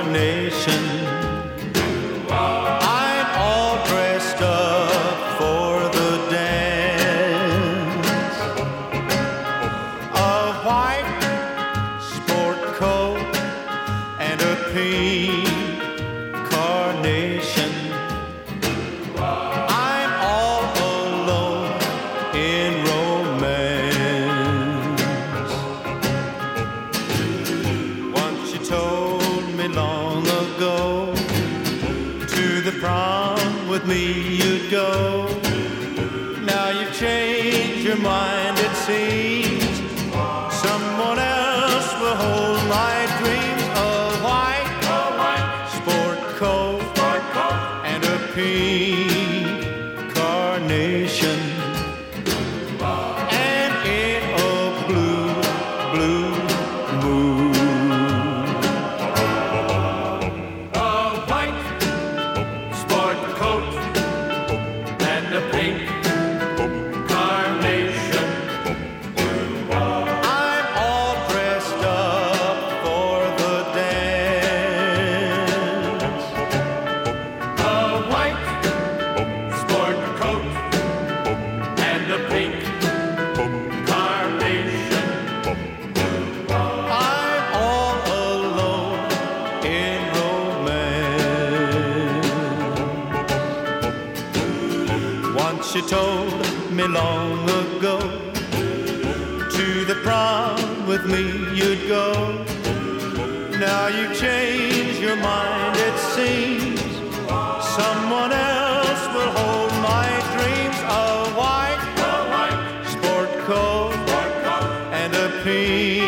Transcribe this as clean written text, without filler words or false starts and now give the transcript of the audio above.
carnation. I'm all dressed up for the dance. A white sport coat and a pink carnation. I'm all alone in romance. Once you told me long ago, to the prom with me you'd go. Now you've changed your mind, it seems. Someone else will hold my dreams. A white sport coat and a pink carnation. And in a blue moon. A white sport coat and a pink carnation. I'm all dressed up for the dance. A white sport coat and a pink carnation. I'm all alone in romance. Once you told me long ago, to the prom with me you'd go. Now you've changed your mind, it seems. Someone else will hold my dreams. A white sport coat and a pink